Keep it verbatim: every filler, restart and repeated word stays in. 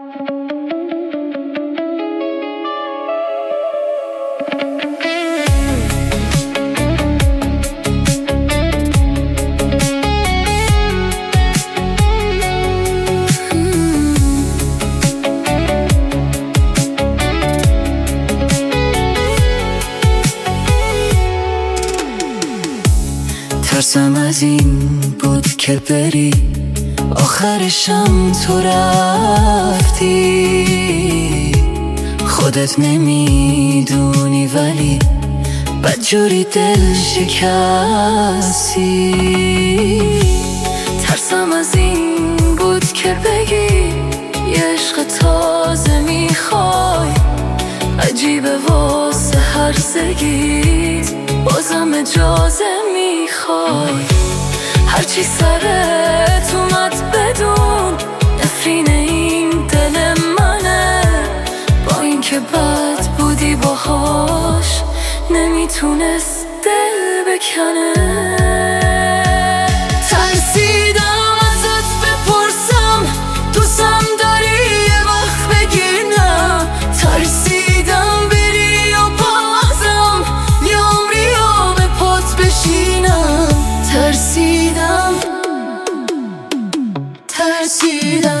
ترسم از این بود که بری، آخرشم تو رفتی. خودت نمیدونی ولی بدجوری دل شکستی. ترسم از این بود که بگی یه عشق تازه میخوای، عجیبه واسه هرزگیت بازم اجازه میخوای. هرچی سرت اومد بدون نفرین این دل منه، با اینکه بد بودی باهاش نمیتونست دل بکنه. ترسیدم ازت بپرسم دوستم داری یه وقت بگی نه، ترسیدم بری و بازم یه عمری و به پات بشینم. ترسیدم ترسیدم